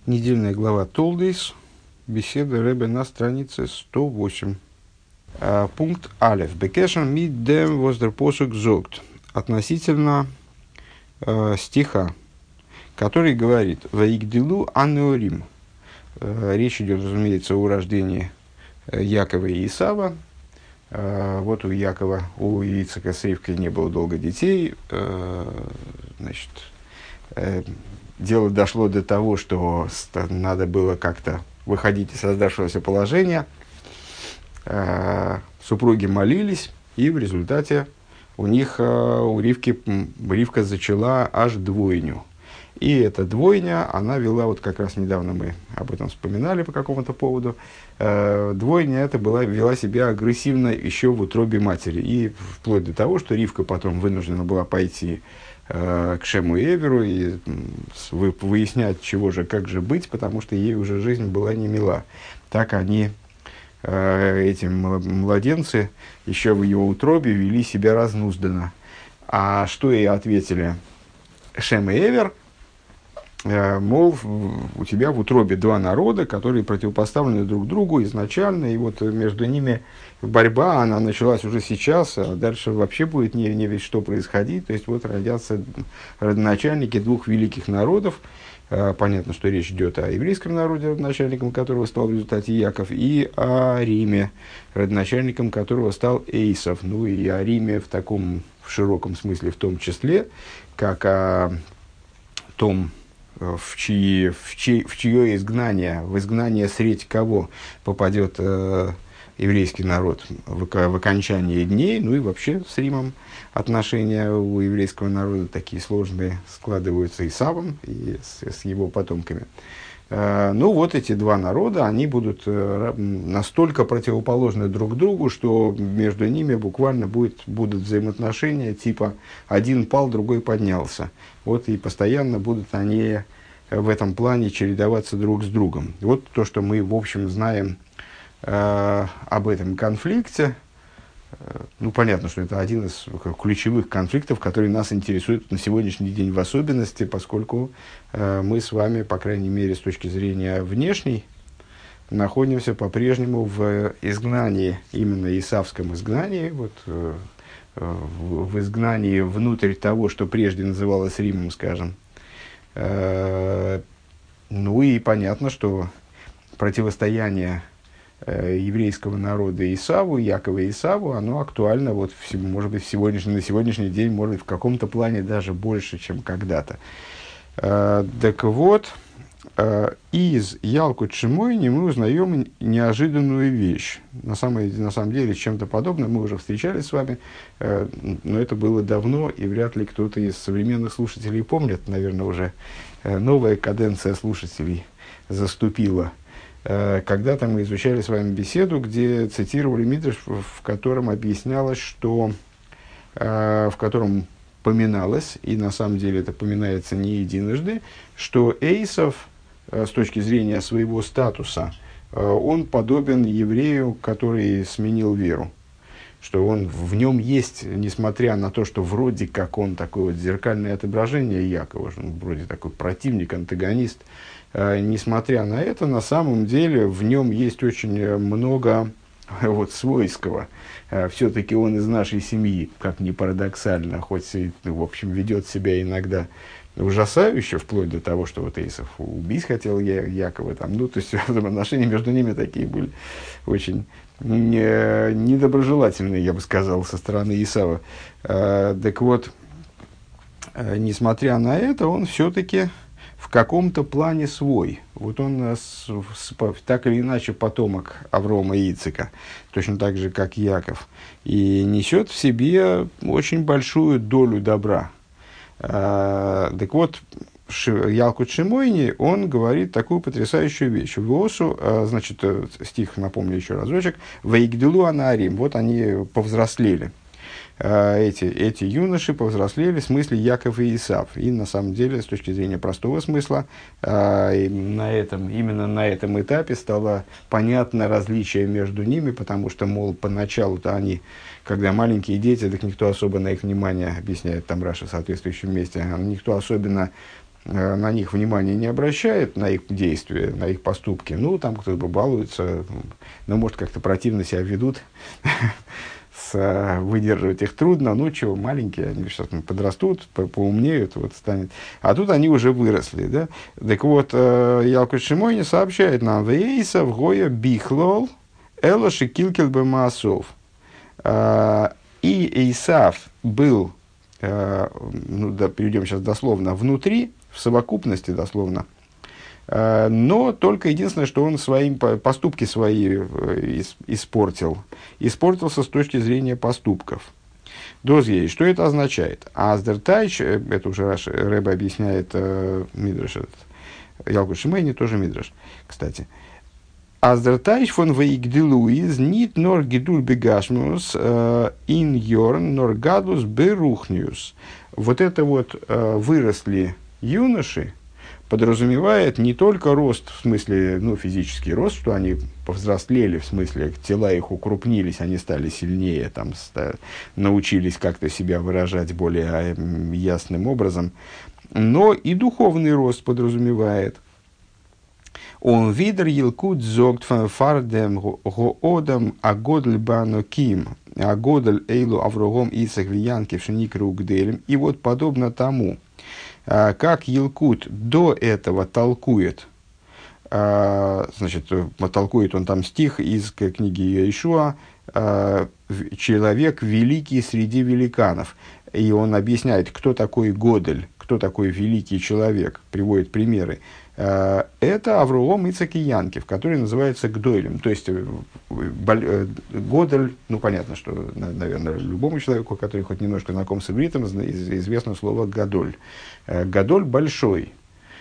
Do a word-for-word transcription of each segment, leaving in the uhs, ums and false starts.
Недельная глава Толдейс. Беседа Ребе на странице сто восемь. А, пункт Алеф. Бекешен мид дем воздер посук зогт. Относительно э, стиха, который говорит «Ваигдилу анеорим». Э, речь идет, разумеется, о рождении Якова и Исава. Э, вот у Якова, у Ицхака с Ривкой не было долго детей. Э, значит, э, дело дошло до того, что надо было как-то выходить из создавшегося положения. Э, супруги молились, и в результате у них, э, у Ривки, Ривка зачала аж двойню. И эта двойня, она вела, вот как раз недавно мы об этом вспоминали по какому-то поводу, э, двойня эта была, вела себя агрессивно еще в утробе матери. И вплоть до того, что Ривка потом вынуждена была пойти э, к Шему и Эверу и вы, выяснять, чего же, как же быть, потому что ей уже жизнь была не мила. Так они, э, эти младенцы, еще в его утробе вели себя разнузданно. А что ей ответили Шем и Эвер? Мол, у тебя в утробе два народа, которые противопоставлены друг другу изначально, и вот между ними борьба, она началась уже сейчас, а дальше вообще будет не, не весь что происходить. То есть вот родятся родоначальники двух великих народов. Понятно, что речь идет о еврейском народе, родоначальником которого стал в результате Яков, и о Риме, родоначальником которого стал Эйсов. Ну и о Риме в таком, в широком смысле в том числе, как о том, в, чьи, в, чьи, в чье изгнание, в изгнание средь кого попадет э, еврейский народ в, в окончании дней, ну и вообще с Римом отношения у еврейского народа такие сложные складываются и с Исавом, и с, с его потомками. Э, ну вот эти два народа, они будут э, настолько противоположны друг другу, что между ними буквально будет, будут взаимоотношения типа один пал, другой поднялся. Вот и постоянно будут они в этом плане чередоваться друг с другом. Вот то, что мы, в общем, знаем э, об этом конфликте. Э, ну, понятно, что это один из ключевых конфликтов, который нас интересует на сегодняшний день в особенности, поскольку э, мы с вами, по крайней мере, с точки зрения внешней, находимся по-прежнему в изгнании, именно исавском изгнании, вот, э, в, в изгнании внутрь того, что прежде называлось Римом, скажем. Э, ну и понятно, что противостояние э, еврейского народа Исаву, Якова и Исаву, оно актуально, вот, в, может быть, в сегодняшний, на сегодняшний день, может быть, в каком-то плане даже больше, чем когда-то. Э, так вот, э, из Ялкут Шимойни мы узнаем неожиданную вещь. На самом, на самом деле, с чем-то подобным мы уже встречались с вами, э, но это было давно, и вряд ли кто-то из современных слушателей помнит. Наверное, уже э, новая каденция слушателей заступила. Э, когда-то мы изучали с вами беседу, где цитировали Мидраш, в, в котором объяснялось, что э, в котором поминалось, и на самом деле это поминается не единожды, что Эйсов, с точки зрения своего статуса, он подобен еврею, который сменил веру. Что он, в нем есть, несмотря на то, что вроде как он такое вот зеркальное отображение Якова, он вроде такой противник, антагонист, несмотря на это, на самом деле в нем есть очень много вот, свойского. Все-таки он из нашей семьи, как ни парадоксально, хоть и, в общем, ведет себя иногда ужасающе, вплоть до того, что вот Эйсов убить хотел я, Якова. Там, ну, то есть отношения между ними такие были очень не, недоброжелательные, я бы сказал, со стороны Исава. А, так вот, несмотря на это, он все-таки в каком-то плане свой. Вот он с, с, так или иначе потомок Аврома и Ицхака, точно так же, как Яков, и несет в себе очень большую долю добра. А, так вот, Ялкут Шимойни, он говорит такую потрясающую вещь. Восу, а, значит, стих, напомню еще разочек, «Ваигдилу анаарим», вот они повзрослели. Эти, эти юноши повзрослели в смысле Яков и Исав. И на самом деле, с точки зрения простого смысла, э, на этом, именно на этом этапе стало понятно различие между ними, потому что, мол, поначалу-то они, когда маленькие дети, так никто особо на их внимание, объясняет там Раша в соответствующем месте, никто особенно э, на них внимания не обращает, на их действия, на их поступки. Ну, там кто-то балуется, ну, может, как-то противно себя ведут, с, выдерживать их трудно. Ну, чего, маленькие, они сейчас подрастут, по поумнеют, вот станет. А тут они уже выросли, да. Так вот, э, Ялкут Шимойни сообщает нам: «Вейса в гоя бихлол элоши килкел бемаасов». И Эйсав был, э, ну, да, перейдем сейчас дословно, внутри, в совокупности дословно, э, но только единственное, что он свои поступки свои э, испортил. Испортился с точки зрения поступков. Дозьей, что это означает? Аздертайч, это уже Рэбе объясняет э, Мидраш, Ялкут Шимейни, тоже Мидраш, кстати. Аздертайч фон вейгдилуиз нит нор гидуль бегашмус ин йорн нор гадус берухниус. Вот это вот э, выросли юноши подразумевает не только рост, в смысле, ну, физический рост, что они повзрослели, в смысле, тела их укрупнились, они стали сильнее, там, ста- научились как-то себя выражать более э, ясным образом, но и духовный рост подразумевает. Он видер елкут зогт фардем гоодам агодль баноким, агодль эйлу аврогом Исах виянки пшеникру гделем. И вот подобно тому, как Елкут до этого толкует, значит, толкует он там стих из книги Иешуа, «Человек великий среди великанов». И он объясняет, кто такой Годель, кто такой великий человек, приводит примеры. Это Авраам, Ицхак и Янкев, который называется Гдойлем. То есть, Годель, ну, понятно, что, наверное, любому человеку, который хоть немножко знаком с ивритом, известно слово Гадоль. Гадоль большой.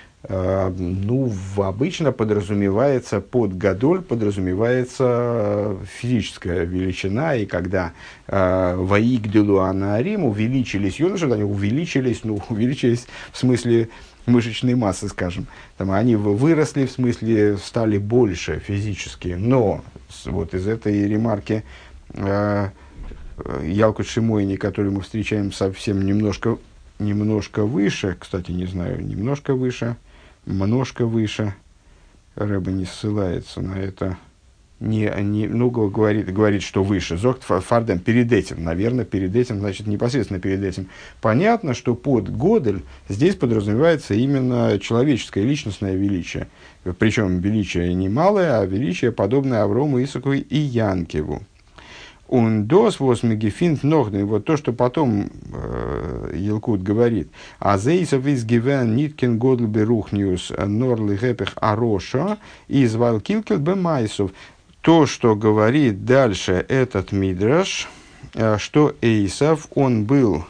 Ну, обычно подразумевается, под Гадоль подразумевается физическая величина, и когда Ваигделу Анаарим увеличились юноши, они увеличились, ну, увеличились в смысле мышечной массы, скажем. Там, они выросли, в смысле, стали больше физически. Но вот из этой ремарки э, Ялкут Шимойни, которую мы встречаем совсем немножко, немножко выше, кстати, не знаю, немножко выше, множко выше, Рэбе не ссылается на это, не, не, ну, говорит, говорит, что выше. Зогт фардем перед этим, наверное, перед этим, значит, непосредственно перед этим. Понятно, что под Годель здесь подразумевается именно человеческое, личностное величие. Причем величие не малое, а величие, подобное Аврому, Исаку и Янкеву. Он дос восьмигефинт ногный, вот то, что потом э, Елкут говорит. А зейсов из гивен ниткен годл берухниус норли гепех ароша из валкилкел бемайсов. То, что говорит дальше этот мидраш, э, что Эйсав, он был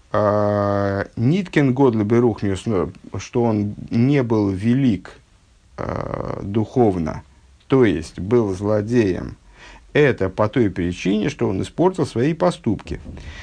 э, ниткен годл берухниус, что он не был велик э, духовно, то есть был злодеем. Это по той причине, что он испортил свои поступки.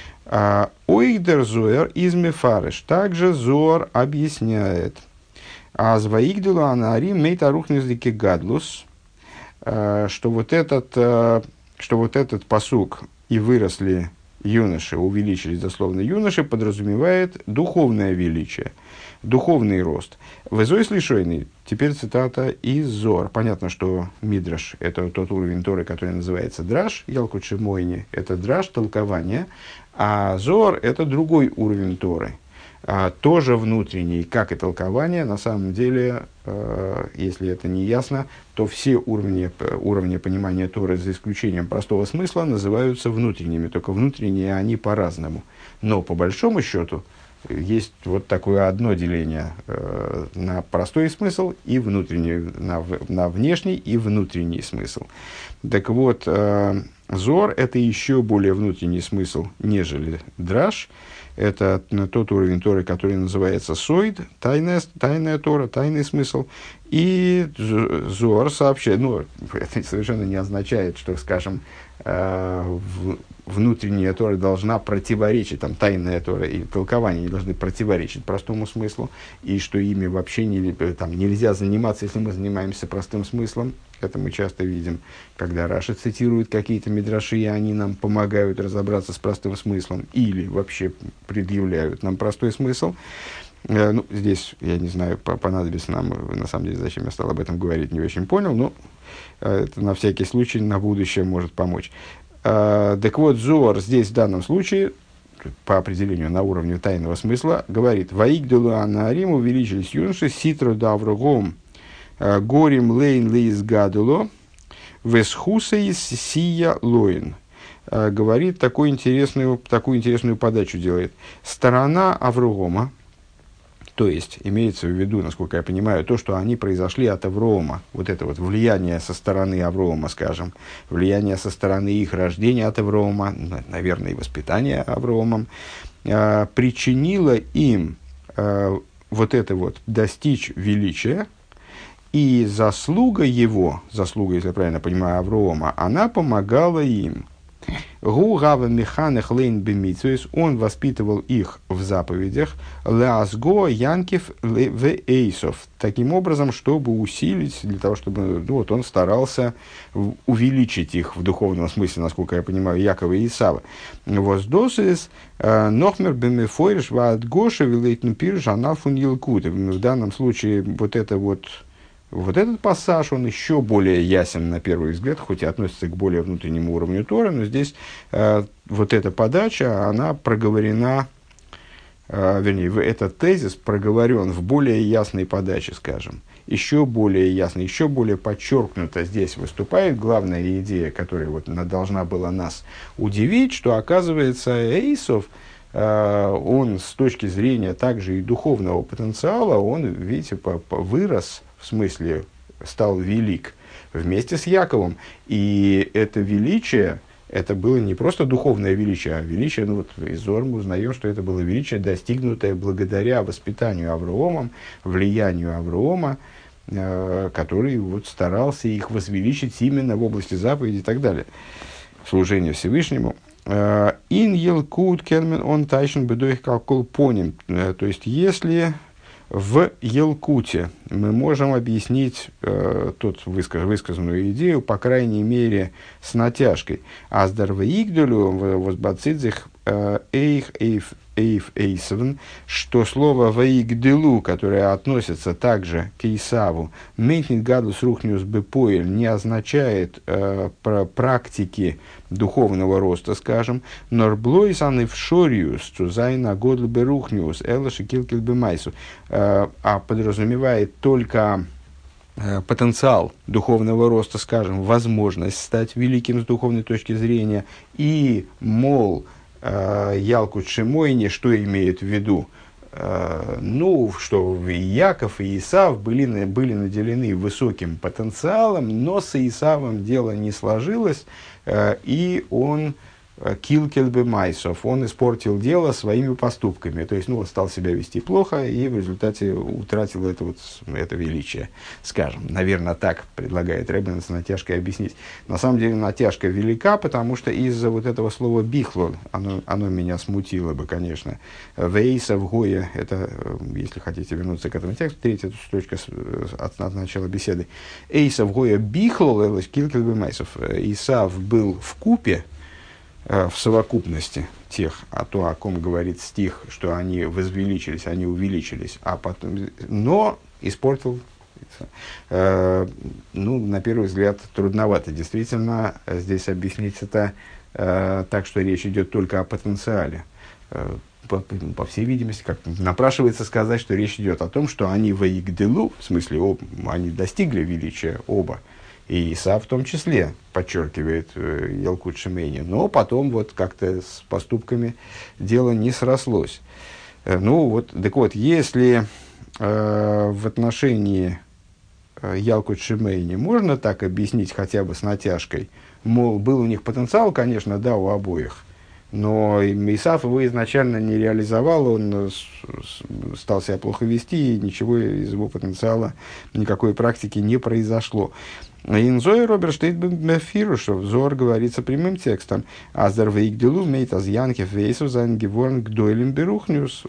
Ойдер Зоэр из Мефареш. Также Зоар объясняет. Азваигдулу анарим мейтарухниздики гадлус. Что вот этот, что вот этот пасук и выросли юноши, увеличились дословно юноши, подразумевает духовное величие, духовный рост. Везой слишойный, теперь цитата из Зор. Понятно, что Мидраш – это тот уровень Торы, который называется Драш, Ялкут Шимойни – это Драш, толкование, а Зор – это другой уровень Торы, а, тоже внутренний, как и толкование. На самом деле, э, если это не ясно, то все уровни, уровни понимания Торы, за исключением простого смысла, называются внутренними, только внутренние они по-разному. Но по большому счету, есть вот такое одно деление э, на простой смысл и внутренний, на, на внешний и внутренний смысл. Так вот, э, Зор – это еще более внутренний смысл, нежели Драш. Это тот уровень Торы, который называется Сойд, тайная, тайная Тора, тайный смысл. И Зор сообщает, ну, это совершенно не означает, что, скажем, э, в, внутренняя Тора должна противоречить, там, тайная Тора и толкование не должны противоречить простому смыслу, и что ими вообще не, там, нельзя заниматься, если мы занимаемся простым смыслом. Это мы часто видим, когда Раши цитирует какие-то мидраши, и они нам помогают разобраться с простым смыслом, или вообще предъявляют нам простой смысл. Э, ну, здесь, я не знаю, понадобится нам, на самом деле, зачем я стал об этом говорить, не очень понял, но э, это на всякий случай на будущее может помочь. Э, так вот, Зоар здесь в данном случае, по определению на уровне тайного смысла, говорит: «Ваигдулу анаарим, увеличились юноши, ситро давругом, горим лейн лейс гадуло, весхусейс сия лоин». Говорит, такую интересную, такую интересную подачу делает. Сторона Аврогома, то есть имеется в виду, насколько я понимаю, то, что они произошли от Аврома, вот это вот влияние со стороны Аврома, скажем, влияние со стороны их рождения от Аврома, наверное, и воспитания Авромом, э, причинило им э, вот это вот достичь величия, и заслуга его, заслуга, если я правильно понимаю, Аврома, она помогала им. Гу гава механех лейн бемитсуис, он воспитывал их в заповедях, ласго янкив в эйсов, таким образом, чтобы усилить, для того, чтобы, ну, вот он старался увеличить их в духовном смысле, насколько я понимаю, Якова и Исава. Воздосис нохмер бемефойриш ваат гоша вилейтн пирш анафун елкут. В данном случае вот это вот Вот этот пассаж, он еще более ясен на первый взгляд, хоть и относится к более внутреннему уровню Торы, но здесь э, вот эта подача, она проговорена, э, вернее, этот тезис проговорен в более ясной подаче, скажем, еще более ясно, еще более подчеркнуто здесь выступает главная идея, которая вот должна была нас удивить, что, оказывается, Эйсов, э, он с точки зрения также и духовного потенциала, он, видите, по, по, вырос, в смысле, стал велик вместе с Яковом. И это величие, это было не просто духовное величие, а величие, ну вот из Зоар мы узнаем, что это было величие, достигнутое благодаря воспитанию Авраамом, влиянию Авраама, э, который вот старался их возвеличить именно в области заповеди и так далее, служения Всевышнему. Ин елкут кермен он тайшен бедоих калкул поним. То есть, если в Елкуте мы можем объяснить э, тут высказ, высказанную идею, по крайней мере, с натяжкой. Аздар ваигдулю возбацидзих эйх эйф эйф эйсвен, что слово ваигделу, которое относится также к Исаву, ментнит гадус рухниус бепоэль, не означает э, про практики духовного роста, скажем, норблойс аневшориус, цузайна годл берухниус, элаши килкил бемайсу, а подразумевает только э, потенциал духовного роста, скажем, возможность стать великим с духовной точки зрения, и, мол, э, Ялкут Шимойни, что имеет в виду? Э, ну, что и Яков, и Исав были, были наделены высоким потенциалом, но с Исавом дело не сложилось, э, и он килкел бемайсов, он испортил дело своими поступками, то есть, ну, он стал себя вести плохо и в результате утратил это, вот, это величие, скажем. Наверное, так предлагает Ребен с натяжкой объяснить. На самом деле натяжка велика, потому что из-за вот этого слова бихло, оно, оно меня смутило бы, конечно. Вейса в Гое, это, если хотите вернуться к этому тексту, третья строчка от, от начала беседы. Эйса в Гое бихло, килкел бемайсов. Исав был в купе, в совокупности тех, а то, о ком говорит стих, что они возвеличились, они увеличились, а потом, но испортил, э, ну, на первый взгляд, трудновато. Действительно, здесь объяснить это э, так, что речь идет только о потенциале. Э, по, по всей видимости, как напрашивается сказать, что речь идет о том, что они воигделу, в смысле, об, они достигли величия оба, и Исав в том числе, подчеркивает э, Ялкут Шимейни. Но потом вот как-то с поступками дело не срослось. Э, ну вот, так вот, если э, в отношении э, Ялкут Шимейни можно так объяснить хотя бы с натяжкой, мол, был у них потенциал, конечно, да, у обоих, но Исав его изначально не реализовал, он с, с, стал себя плохо вести, и ничего из его потенциала, никакой практики не произошло. Инзой Роберт штейт бефиру, что в Зоар говорится прямым текстом. Аздер вейгделу мейт аз янкев вейсов зайн геворн гдойлем берухнюс.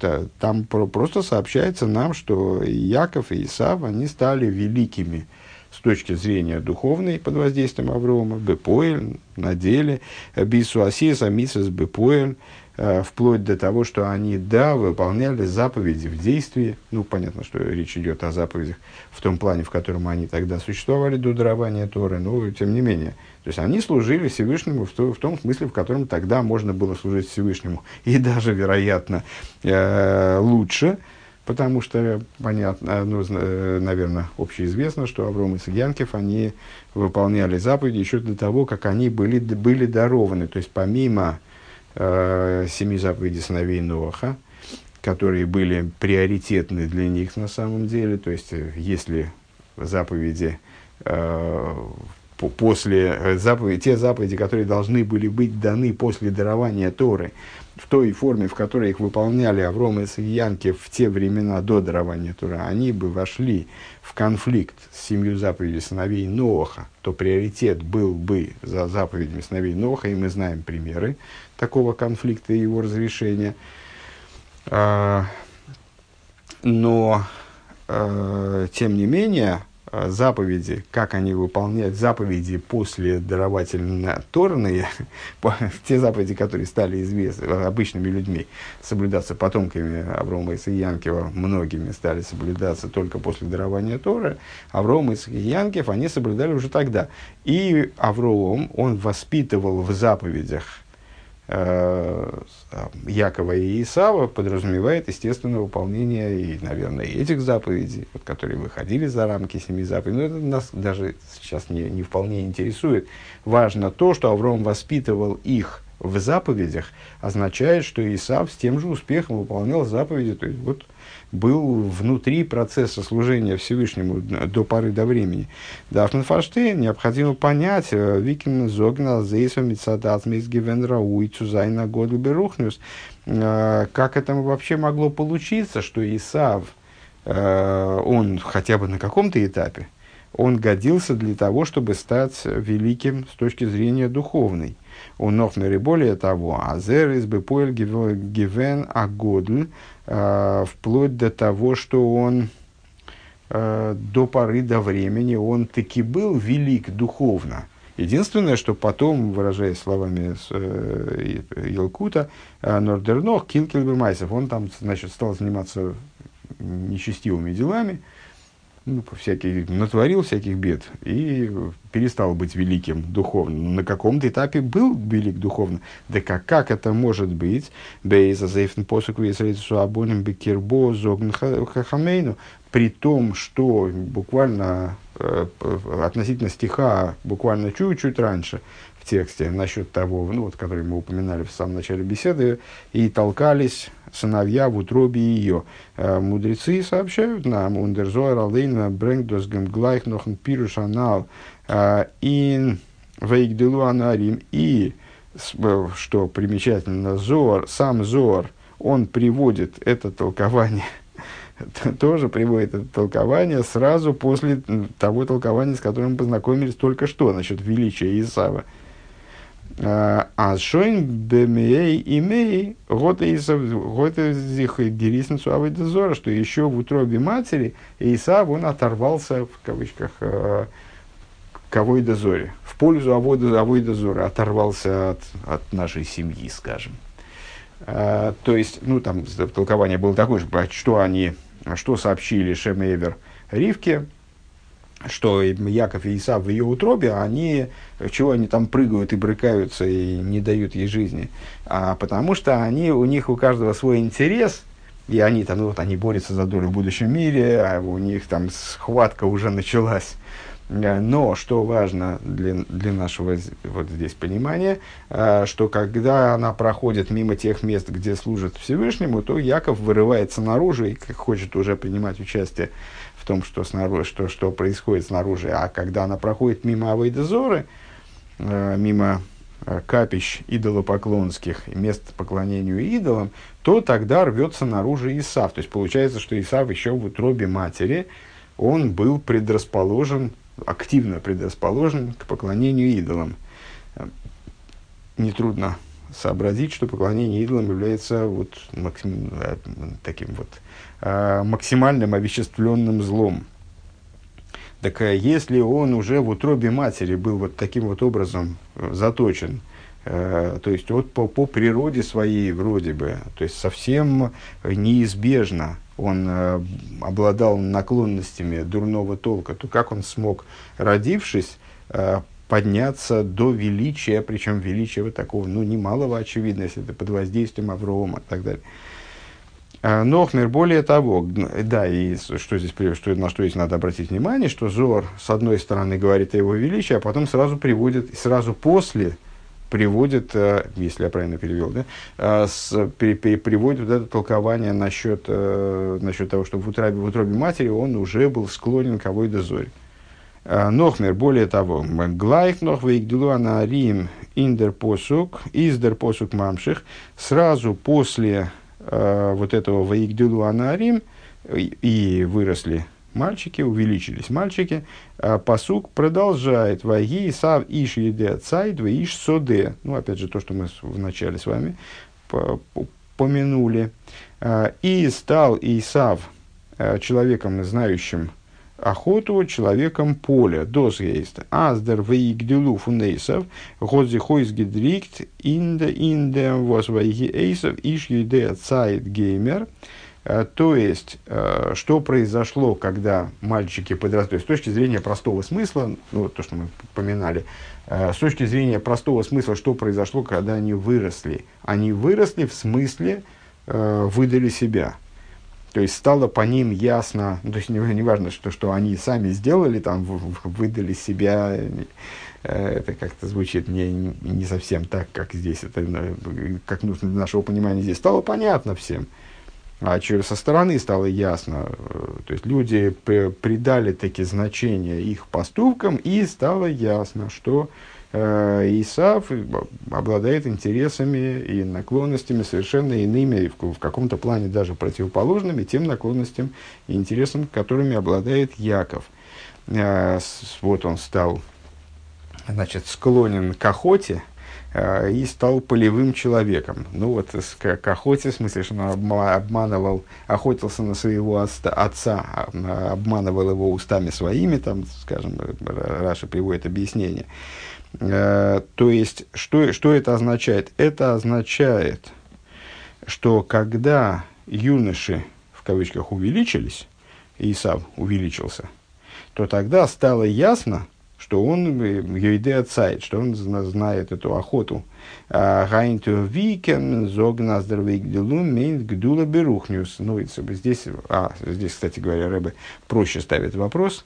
Там просто сообщается нам, что Яков и Исав, они стали великими с точки зрения духовной под воздействием Аврома, бепоэль, на деле, бисуасис, амисас, бепоэль, вплоть до того, что они, да, выполняли заповеди в действии. Ну, понятно, что речь идет о заповедях в том плане, в котором они тогда существовали до дарования Торы, но тем не менее. То есть, они служили Всевышнему в, то, в том смысле, в котором тогда можно было служить Всевышнему. И даже, вероятно, э, лучше, потому что, понятно, ну, наверное, общеизвестно, что Авром и Ицхак, они выполняли заповеди еще до того, как они были, были дарованы. То есть, помимо семи заповедей сыновей Ноаха, которые были приоритетны для них на самом деле. То есть, если заповеди, э, после, заповеди, те заповеди, которые должны были быть даны после дарования Торы, в той форме, в которой их выполняли Авром и Ицхак в те времена до дарования Торы, они бы вошли в конфликт с семью заповедями сыновей Ноаха, то приоритет был бы за заповедями сыновей Ноаха, и мы знаем примеры такого конфликта и его разрешения. А, но, а, тем не менее, заповеди, как они выполняют заповеди после даровательно торные, те заповеди, которые стали известны обычными людьми, соблюдаться потомками Аврома и Ицхака, многими стали соблюдаться только после дарования Торы, Авром и Ицхак, они соблюдали уже тогда. И Авром, он воспитывал в заповедях Якова и Исава, подразумевает, естественно, выполнение и, наверное, и этих заповедей, вот, которые выходили за рамки семи заповедей. Но это нас даже сейчас не, не вполне интересует. Важно то, что Авром воспитывал их в заповедях, означает, что Исав с тем же успехом выполнял заповеди. То есть, вот, был внутри процесса служения Всевышнему до поры до времени. Дафнен Фаштейн необходимо понять, Викин Зогна Зейсом Мицадатмис Гивен Рауи Цузайна Году Берухнюс, как это вообще могло получиться, что Исав, он хотя бы на каком-то этапе, он годился для того, чтобы стать великим с точки зрения духовной. Он нохмер и более того, азер из бепоэль гивен агодль, вплоть до того, что он э, до поры до времени, он таки был велик духовно. Единственное, что потом, выражаясь словами э, Елкута, э, Нордернох, Килкельбемайсов, он там, значит, стал заниматься нечестивыми делами, ну, всякие, натворил всяких бед и перестал быть великим духовно. На каком-то этапе был велик духовно. Да как, как это может быть? При том, что буквально э, относительно стиха, буквально чуть-чуть раньше в тексте, насчет того, ну, вот, который мы упоминали в самом начале беседы, и толкались сыновья в утробе ее. Мудрецы сообщают нам, «Ундерзоэр алейна брэнгдос гэмглайх нохн пирушанал ин вейгделу анарим». И, что примечательно, Зоар, сам Зоар, он приводит это толкование, тоже приводит это толкование сразу после того толкования, с которым мы познакомились только что, насчет величия Исава. А шойн бемей имей год их герисницу авойдозора, что еще в утробе матери Исав, он оторвался, в кавычках, к авойдозоре, в пользу авойдозора, оторвался от, от нашей семьи, скажем. А, то есть, ну, там толкование было такое же, что они, что сообщили Шем и Эвер Ривке, что Яков и Исав в ее утробе, они, чего они там прыгают и брыкаются и не дают ей жизни, а потому что они, у них у каждого свой интерес, и они там, ну, вот они борются за долю в будущем мире, а у них там схватка уже началась. Но, что важно для, для нашего вот здесь понимания, что когда она проходит мимо тех мест, где служит Всевышнему, то Яков вырывается наружу и хочет уже принимать участие в том, что, снаружи, что, что происходит снаружи. А когда она проходит мимо авойдозоры, мимо капищ идолопоклонских, мест поклонению идолам, то тогда рвется наружу Исав. То есть получается, что Исав еще в утробе матери, он был предрасположен, активно предрасположен к поклонению идолам. Нетрудно сообразить, что поклонение идолам является вот максим, таким вот максимальным овеществленным злом. Так если он уже в утробе матери был вот таким вот образом заточен, то есть вот по, по природе своей вроде бы, то есть совсем неизбежно он обладал наклонностями дурного толка, то как он смог, родившись, подняться до величия, причем величия вот такого, ну, немалого, очевидно, если это под воздействием Аврома и так далее. Нохмер, более того, да, и что здесь, что, на что здесь надо обратить внимание, что Зоар, с одной стороны, говорит о его величии, а потом сразу приводит, сразу после приводит, если я правильно перевел, да, с, при, при, приводит вот это толкование насчет, насчет того, что в утробе, в утробе матери он уже был склонен к авойде Зорь. Нохмер, более того, глайх нох вейгдилу анаарим индер посук, издер посук мамших, сразу после э, вот этого вейгдилу анаарим и, и выросли мальчики, увеличились мальчики, а посук продолжает ваги сав иш еде цайд иш соде. Ну, опять же, то, что мы вначале с вами помянули. И стал Исав человеком, знающим охоту, человеком поля. Дос есть. Аздер вейгдилу фунейсов, годзи хойс гидрикт, инде инде воз вайги эйсов, иш еде цайд геймер. То есть, что произошло, когда мальчики подросли, с точки зрения простого смысла, ну, то, что мы поминали, с точки зрения простого смысла, что произошло, когда они выросли? Они выросли в смысле, выдали себя. То есть, стало по ним ясно, ну, то есть, не, не важно, что, что они сами сделали, там, выдали себя, это как-то звучит не, не совсем так, как здесь, это, как нужно для нашего понимания здесь. Стало понятно всем. А что со стороны стало ясно, то есть люди придали таки значение их поступкам, и стало ясно, что э, Исав обладает интересами и наклонностями совершенно иными, в, в каком-то плане даже противоположными тем наклонностям и интересам, которыми обладает Яков. Э, с, вот он стал, значит, склонен к охоте, и стал полевым человеком. Ну вот к, к охоте, в смысле, что он обманывал, охотился на своего отца, отца, обманывал его устами своими, там, скажем, Раша приводит объяснение. То есть, что, что это означает? Это означает, что когда юноши, в кавычках, увеличились, Исав увеличился, то тогда стало ясно, что он йойде цайд, что он знает эту охоту. Гайнту викен зогназдер вейгделу мейнт гдула берухнюс. Ну, здесь, а, здесь, кстати говоря, Ребе проще ставит вопрос,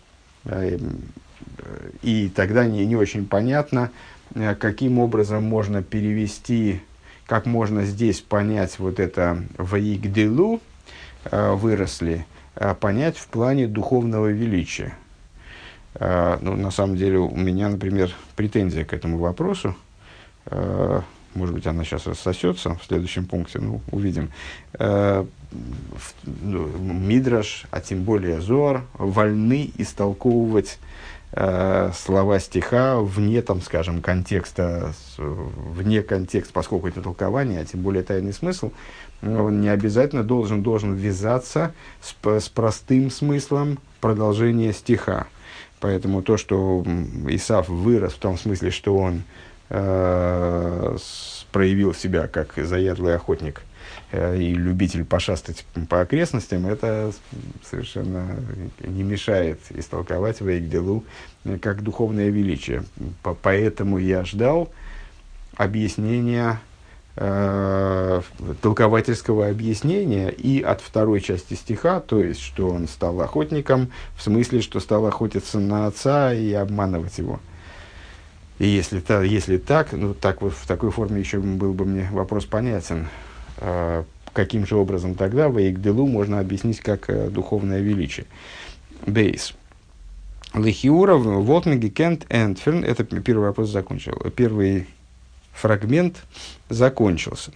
и тогда не, не очень понятно, каким образом можно перевести, как можно здесь понять вот это вейгделу, выросли, понять в плане духовного величия. Uh, ну, на самом деле, у меня, например, претензия к этому вопросу. Uh, может быть, она сейчас рассосется в следующем пункте, ну, увидим. Uh, в, ну, Мидраш, а тем более Зоар, вольны истолковывать uh, слова стиха вне, там, скажем, контекста, вне контекста, поскольку это толкование, а тем более тайный смысл, он не обязательно должен, должен ввязаться с, с простым смыслом продолжения стиха. Поэтому то, что Исав вырос в том смысле, что он э, с, проявил себя как заядлый охотник э, и любитель пошастать по окрестностям, это совершенно не мешает истолковать вейгделу как духовное величие. По, поэтому я ждал объяснения, э, толковательского объяснения и от второй части стиха, то есть, что он стал охотником, в смысле, что стал охотиться на отца и обманывать его. И если, та, если так, ну, так вот, в такой форме еще был бы мне вопрос понятен, э, каким же образом тогда вейгделу можно объяснить как э, духовное величие. Бейс. Лехиура, Волтмеги, Кент, Энтферн, это первый вопрос закончил. Первый фрагмент закончился.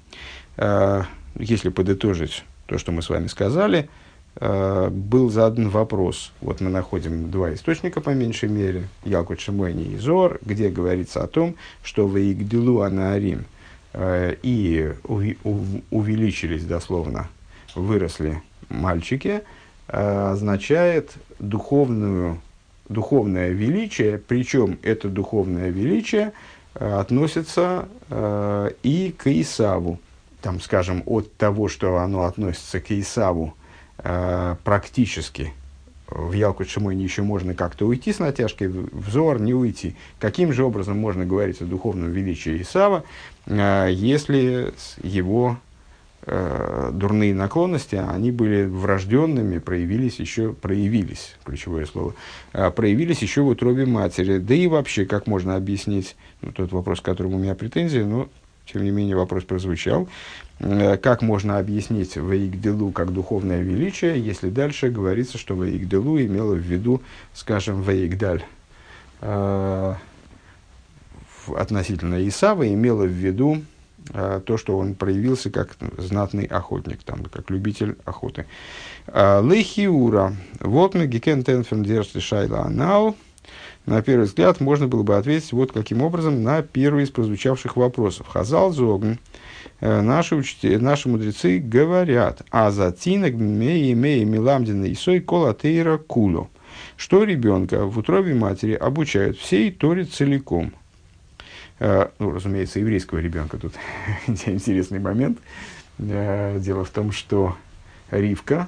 Если подытожить то, что мы с вами сказали, был задан вопрос. Вот мы находим два источника, по меньшей мере, Ялкут Шимойни и Зоар, где говорится о том, что вейгделу анаарим и увеличились, дословно, выросли мальчики, означает духовную духовное величие, причем это духовное величие э, относится э, и к Исаву. Там, скажем, от того, что оно относится к Исаву э, практически, в Ялкут Шимойне еще можно как-то уйти с натяжкой, в Зоар не уйти. Каким же образом можно говорить о духовном величии Исава, э, если его э, дурные наклонности, они были врожденными, проявились еще, проявились, ключевое слово, э, проявились еще в утробе матери. Да и вообще, как можно объяснить, ну, тот вопрос, к которому у меня претензии, но, тем не менее, вопрос прозвучал, э, как можно объяснить Ваигделу как духовное величие, если дальше говорится, что Ваигделу имело в виду, скажем, Ваигдаль, э, относительно Исава, имело в виду то, что он проявился как знатный охотник, там, как любитель охоты. Лейхиура. Вот мы гикен тенфен дершли шайла анау. На первый взгляд можно было бы ответить вот каким образом на первый из прозвучавших вопросов. Хазал зогн. Наши, учители, наши мудрецы говорят, а за тинок мей мей миламдина исой колатейра куло, что ребенка в утробе матери обучают всей Торе целиком. Ну, разумеется, еврейского ребенка. Тут интересный момент. Дело в том, что Ривка,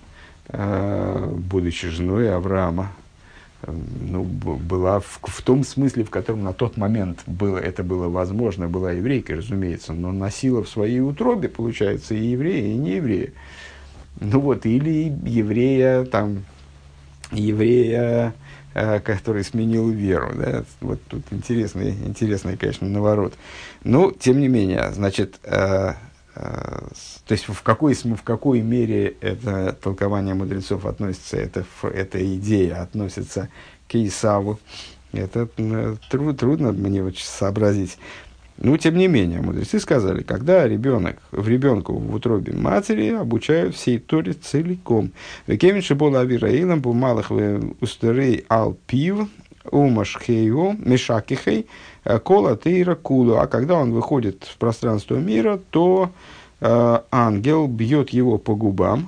будучи женой Авраама, ну, была в, в том смысле, в котором на тот момент было, это было возможно, была еврейкой, разумеется, но носила в своей утробе, получается, и еврея, и не еврея. Ну вот, или еврея, там, еврея, который сменил веру. Да? Вот тут интересный, интересный, конечно, наворот. Но, тем не менее, значит, э, э, то есть в какой, в какой мере это толкование мудрецов относится, это, эта идея относится к Исаву, это э, труд, трудно мне вот сообразить. Но, тем не менее, мудрецы сказали, когда ребенок, в ребенку в утробе матери обучают всей Торе целиком. Векеминши была авираилом бумалах устерей алпив умашхейо мешакихей кола тейра кулу. А когда он выходит в пространство мира, то э, ангел бьет его по губам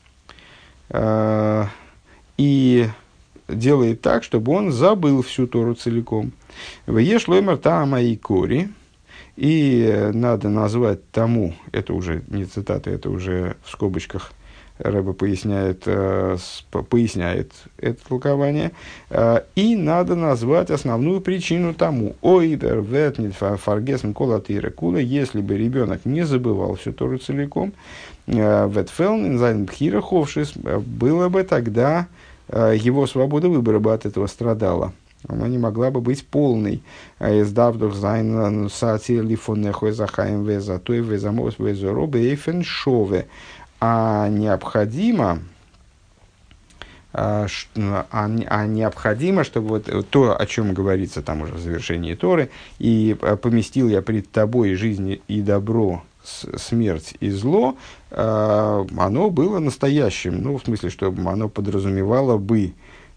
э, и делает так, чтобы он забыл всю Тору целиком. Вееш лоймер таама и кори. И надо назвать тому, это уже не цитата, это уже в скобочках Рэбе поясняет, э, поясняет это толкование, э, и надо назвать основную причину тому. Ойбер ветнит фаргесм колатира кула, если бы ребенок не забывал всю Тору целиком, ветфелн инзайн бхира ховшис, было бы тогда э, его свобода выбора бы от этого страдала. Она не могла бы быть полной. А необходимо, а, а необходимо, чтобы вот то, о чем говорится там уже в завершении Торы, и поместил я пред тобой жизнь и добро, смерть и зло, оно было настоящим. Ну, в смысле, что оно подразумевало бы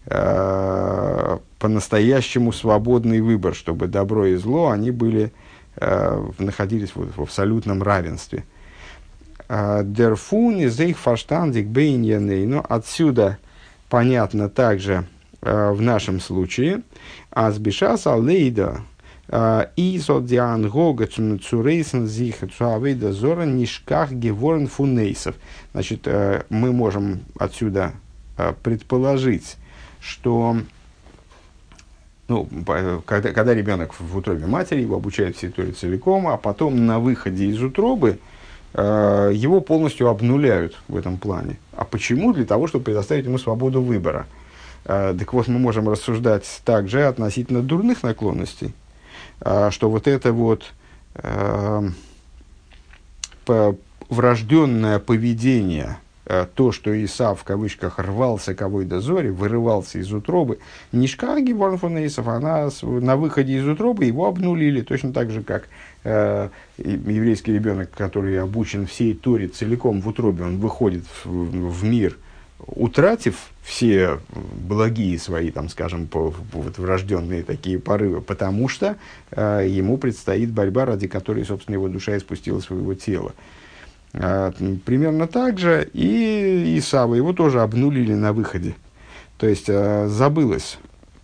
по-настоящему свободный выбор, чтобы добро и зло, они были, э, находились в, в абсолютном равенстве. Дерфун из их фаштандик бейньяней, но отсюда понятно также э, в нашем случае, азбишас алейда изо диан гога цурейсен зиха цуавейда зора нишках геворн фунейсов. Значит, э, мы можем отсюда э, предположить, что ну, когда, когда ребенок в утробе матери, его обучают всей Торе целиком, а потом на выходе из утробы э, его полностью обнуляют в этом плане. А почему? Для того, чтобы предоставить ему свободу выбора. Э, так вот, мы можем рассуждать также относительно дурных наклонностей, э, что вот это вот э, по, врожденное поведение, то, что Исав, в кавычках, рвался к авойда зоре, вырывался из утробы, нишка геворн фон Исав, она на выходе из утробы его обнулили, точно так же, как э, еврейский ребенок, который обучен всей Торе целиком в утробе, он выходит в, в мир, утратив все благие свои, там, скажем, по, по, вот, врожденные такие порывы, потому что э, ему предстоит борьба, ради которой, собственно, его душа испустила своего тела. Примерно так же и Исава, его тоже обнулили на выходе. То есть забылось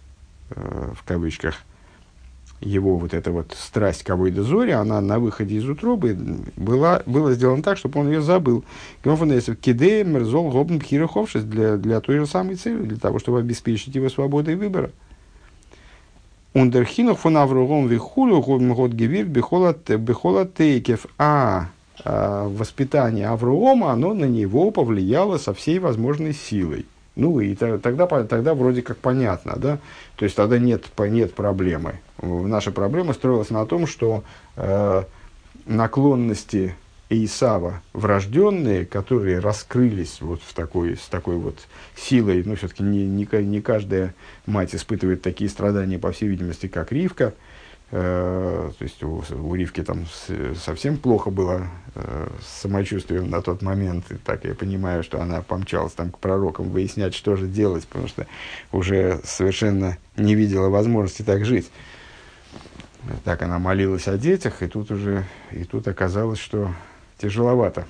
э, в кавычках, его вот эта вот страсть к авойда зори, она на выходе из утробы была, было сделано так, чтобы он ее забыл. Кидей, мерзол, гобн, пхироховшись для, для той же самой цели, для того, чтобы обеспечить его свободой выбора. Ундерхинух фон Аврогом вихулю год гевир бехола тейкев. А воспитание Авроома, оно на него повлияло со всей возможной силой. Ну, и тогда, тогда вроде как понятно, да? То есть, тогда нет, нет проблемы. Наша проблема строилась на том, что э, наклонности Исава врожденные, которые раскрылись вот в такой, с такой вот силой, ну, все-таки не, не, не каждая мать испытывает такие страдания, по всей видимости, как Ривка. Э, то есть, у, у Ривки там с, совсем плохо было э, с самочувствием на тот момент. И так я понимаю, что она помчалась там к пророкам выяснять, что же делать, потому что уже совершенно не видела возможности так жить. Так она молилась о детях, и тут уже, и тут оказалось, что тяжеловато.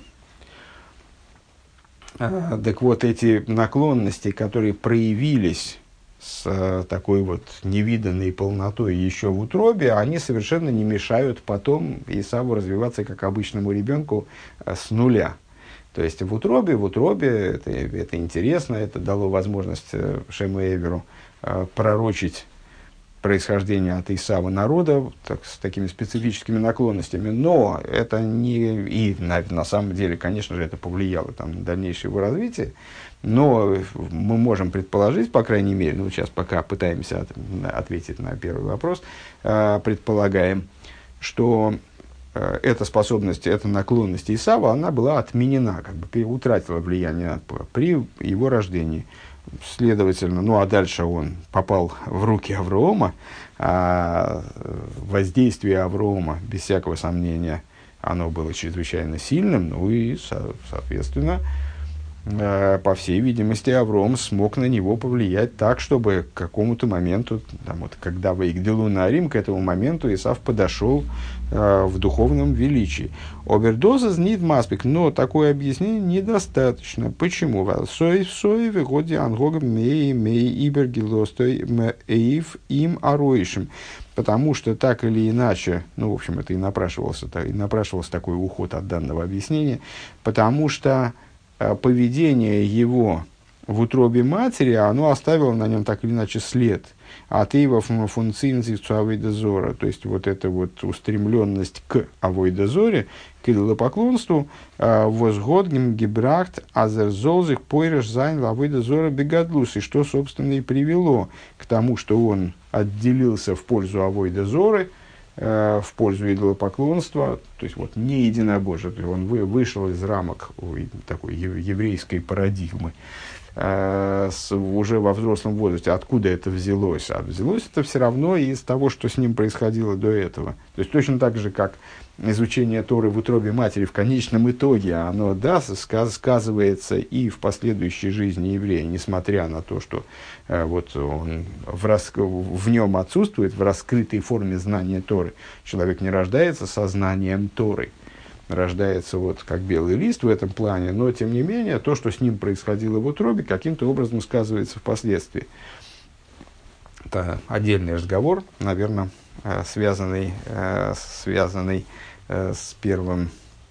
А, так вот, эти наклонности, которые проявились с а, такой вот невиданной полнотой еще в утробе, они совершенно не мешают потом Исаву развиваться как обычному ребенку а, с нуля. То есть в утробе, в утробе, это, это интересно, это дало возможность Шему и Эверу а, пророчить происхождение от Исава народа так, с такими специфическими наклонностями, но это не... И на, на самом деле, конечно же, это повлияло там, на дальнейшее его развитие, но мы можем предположить, по крайней мере, ну, сейчас пока пытаемся от, ответить на первый вопрос, э, предполагаем, что э, эта способность, эта наклонность Исава, она была отменена, как бы утратила влияние при его рождении. Следовательно, ну а дальше он попал в руки Авроома, а воздействие Авроома, без всякого сомнения, оно было чрезвычайно сильным, ну и, со- соответственно, э, по всей видимости, Авроом смог на него повлиять так, чтобы к какому-то моменту, там, вот, когда Ваигделу Наарим, к этому моменту Исав подошел э, в духовном величии. Овердоза знит маспик, но такое объяснение недостаточно. Почему? Сой в сой в годе ангогом мей мей ибергилостой меив им ароишем. Потому что так или иначе, ну, в общем, это и напрашивался, и напрашивался такой уход от данного объяснения, потому что э, поведение его в утробе матери, оно оставило на нем так или иначе след. А ты его функционизацию авойда-зора, то есть вот эта вот устремленность к авойда-зоре, к идолопоклонству, возгодгим гибрахт азерзолзих пойреш зайн авойда-зора бегадлус, и что, собственно, и привело к тому, что он отделился в пользу авойда-зоры, в пользу идолопоклонства, то есть вот не единобожие, он вы, вышел из рамок ой, такой еврейской парадигмы, С, уже во взрослом возрасте. Откуда это взялось? А взялось это все равно из того, что с ним происходило до этого. То есть точно так же, как изучение Торы в утробе матери в конечном итоге, оно, да, сказ, сказывается и в последующей жизни еврея, несмотря на то, что э, вот он в, рас, в нем отсутствует, в раскрытой форме знания Торы. Человек не рождается со знанием Торы, рождается вот как белый лист в этом плане, но тем не менее то, что с ним происходило в утробе, каким-то образом сказывается впоследствии. Это отдельный разговор, наверное, связанный, связанный с первым,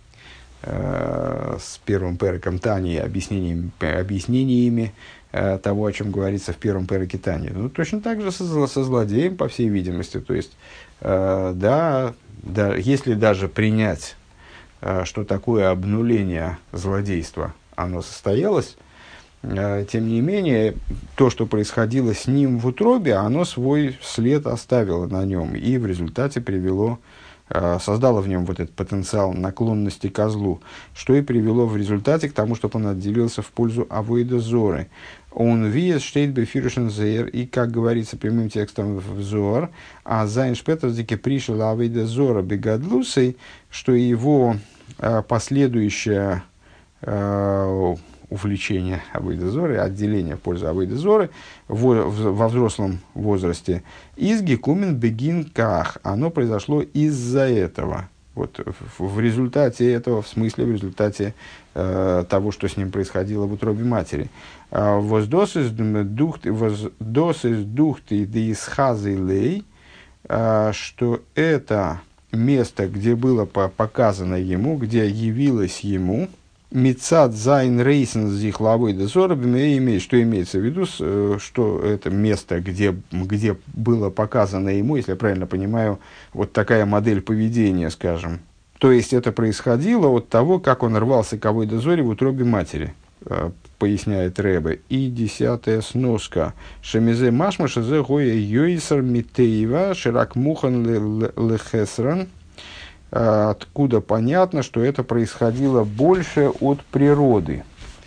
с первым переком Тани, объяснениями, объяснениями того, о чем говорится в первом переке Тани. Ну, точно так же со, со злодеем, по всей видимости. То есть, да, да, если даже принять, что такое обнуление злодейства, оно состоялось, тем не менее, то, что происходило с ним в утробе, оно свой след оставило на нем и в результате привело, создало в нем вот этот потенциал наклонности ко злу, что и привело в результате к тому, чтобы он отделился в пользу авойда зоры. Он виес штейт бефирушен зейр, и, как говорится прямым текстом в Зоар, а зайн шпетердике пришел авойда зора бегадлусой, что его э, последующее э, увлечение авойда зоры, отделение в пользу авойда зоры во, во взрослом возрасте, из гекумен бегин ках, оно произошло из-за этого. Вот в, в результате этого, в смысле, в результате э, того, что с ним происходило в утробе матери. Воздосис духты дисхазы лей, что это место, где было показано ему, где явилось ему, Мицад зайн рейсен зих лавой дезорбами, что имеется в виду, что это место, где, где было показано ему, если я правильно понимаю, вот такая модель поведения, скажем. То есть это происходило от того, как он рвался к авой дозоре в утробе матери, поясняет Ребе. И десятая сноска. Шемизе машма шезе гоя йойсер митеева ширак мухан лехесран. Откуда понятно, что это происходило больше от природы.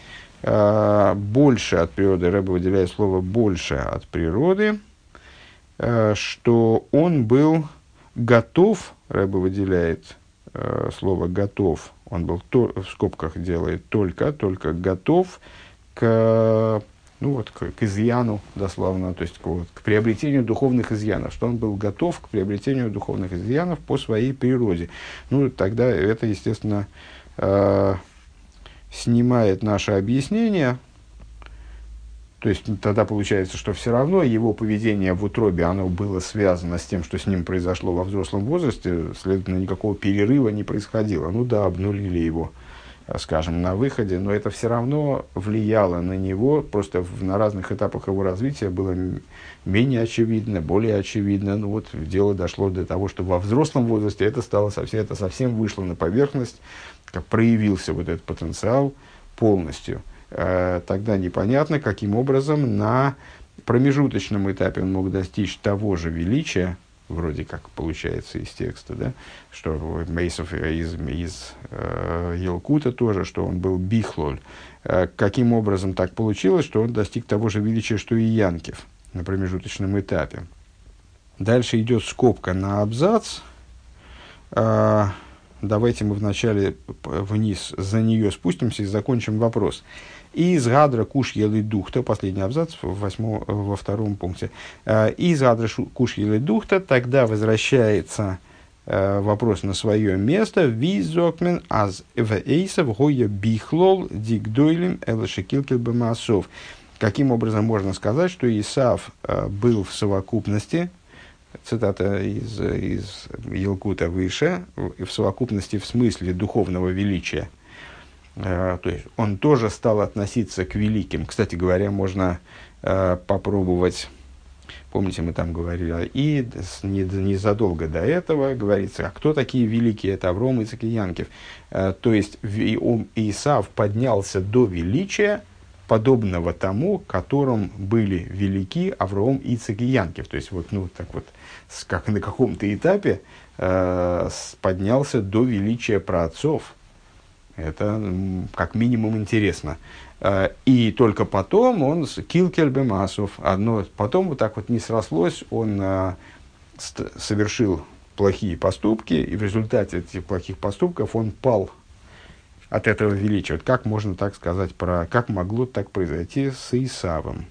Больше от природы, Ребе выделяет слово «больше от природы», что он был готов, Ребе выделяет слово «готов», он был, в скобках делает «только», только готов к, ну вот, к, к изъяну, дословно, то есть к, вот, к приобретению духовных изъянов, что он был готов к приобретению духовных изъянов по своей природе. Ну, тогда это, естественно, э, снимает наше объяснение, то есть тогда получается, что все равно его поведение в утробе, оно было связано с тем, что с ним произошло во взрослом возрасте, следовательно, никакого перерыва не происходило. Ну да, обнулили его, скажем, на выходе, но это все равно влияло на него, просто в, на разных этапах его развития было менее очевидно, более очевидно. Ну вот дело дошло до того, что во взрослом возрасте это стало совсем, это совсем вышло на поверхность, как проявился вот этот потенциал полностью. Тогда непонятно, каким образом на промежуточном этапе он мог достичь того же величия, вроде как получается из текста, да, что Мейсов из, из э, Елкута тоже, что он был бихлоль. Э, каким образом так получилось, что он достиг того же величия, что и Янкев на промежуточном этапе. Дальше идет скобка на абзац. Э, давайте мы вначале вниз за нее спустимся и закончим вопрос. Из гадра куш елы духта, последний абзац в восьмом, во втором пункте. Из гадра куш елы духта, тогда возвращается э, вопрос на свое место. Визокмен аз эйсов гоя бихлол дигдойлем элашекилкел бемасов. Каким образом можно сказать, что Исав э, был в совокупности, цитата из, из Елкута выше, в совокупности в смысле духовного величия. То есть он тоже стал относиться к великим. Кстати говоря, можно э, попробовать, помните, мы там говорили, и незадолго не до этого говорится, а кто такие великие? Это Авром, Ицхак и Янкев. Э, то есть Исав поднялся до величия, подобного тому, которым были велики Авром, Ицхак и Янкев. То есть вот, ну, так вот, как на каком-то этапе э, поднялся до величия праотцов. Это как минимум интересно. И только потом он килкель бемасов. Одно, потом вот так вот не срослось, он а, ст- совершил плохие поступки, и в результате этих плохих поступков он пал от этого величия. Вот как можно так сказать про... Как могло так произойти с Исавом?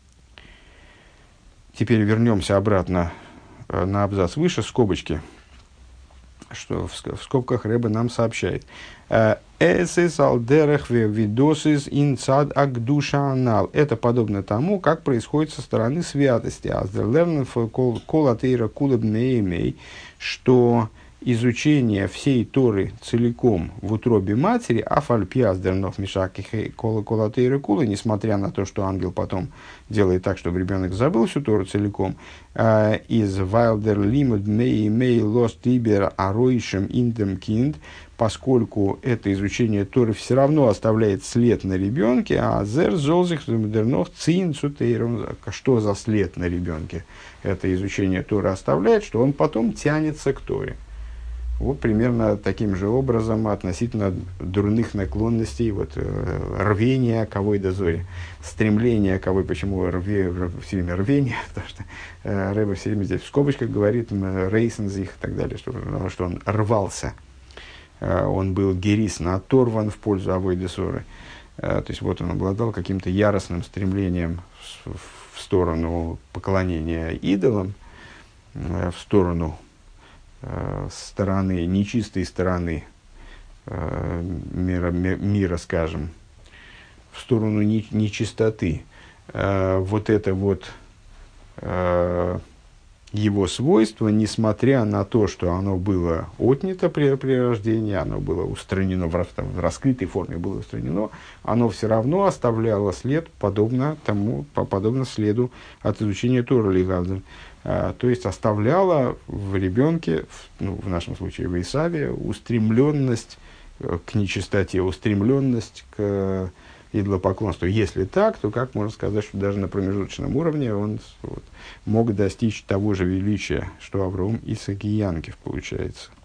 Теперь вернемся обратно на абзац выше, скобочки, что в скобках Ребе нам сообщает. «Эсэс алдерах видосис инцад агдуша анал». Это подобно тому, как происходит со стороны святости. «Аздерлернен кол атеира кулеб неемей», что изучение всей Торы целиком в утробе матери, афальпиаздернов мишаких кол атеира кулы, несмотря на то, что ангел потом делает так, чтобы ребенок забыл всю Тору целиком, из вайлдер лимуд неемей лос тибер ароишем индем кинд, поскольку это изучение Торы все равно оставляет след на ребенке, а зер золзих модернов цин цутейром, что за след на ребенке это изучение Торы оставляет, что он потом тянется к Торе. Вот примерно таким же образом относительно дурных наклонностей, вот, э, рвения к авой дозоре, стремление к авой, почему рве, все время рвение, потому что э, Ребе все время здесь в скобочках говорит, рейсензих и так далее, что, что он рвался. Он был герисно оторван в пользу авой дозоры. То есть вот он обладал каким-то яростным стремлением в сторону поклонения идолам, в сторону э, стороны, нечистой стороны э, мира, ми- мира, скажем, в сторону не- нечистоты, э, вот это вот э, его свойство, несмотря на то, что оно было отнято при, при рождении, оно было устранено, в, рас- там, в раскрытой форме было устранено, оно все равно оставляло след, подобно тому, по- подобно следу от изучения Торы Лигавдин. А, то есть оставляло в ребенке, в, ну, в нашем случае в Исаве, устремленность э, к нечистоте, устремленность к идолопоклонству. Если так, то как можно сказать, что даже на промежуточном уровне он вот, мог достичь того же величия, что Авраам, Исаак и Янкев, получается.